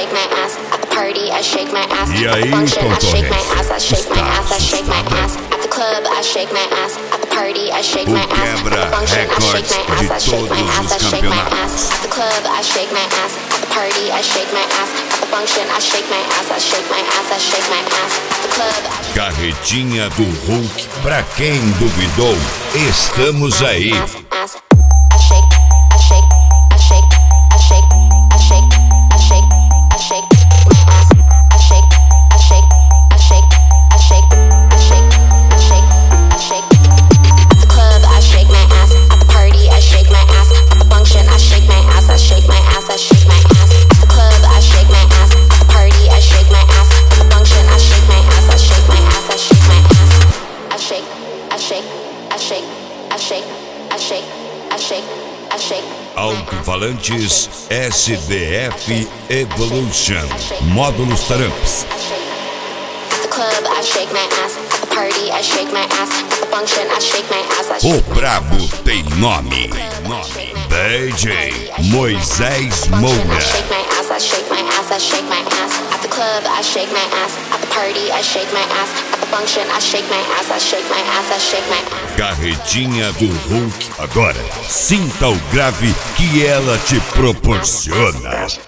shake my ass. At the party, I shake my ass. E At the aí, function, I shake my ass. I shake my Está ass. I shake my ass. At the club, I shake my ass. At the party, I shake my ass. At the function, I shake my ass. I shake my ass. I shake my ass. At the club, I shake my ass. At the party, I shake my ass. At the function, I shake my ass. I shake my ass. I shake my ass. At the club, Carretinha do Hulk. Pra quem duvidou, estamos aí. Alto-falantes SDF Evolution. Módulos Taramps. O brabo tem nome. DJ Moisés Moura. I shake my ass, I shake my ass. At the club, I shake my ass. At the party, I shake my ass. At the function, I shake my ass. I shake my ass, I shake my ass. Carretinha do Hulk. Agora, sinta o grave que ela te proporciona.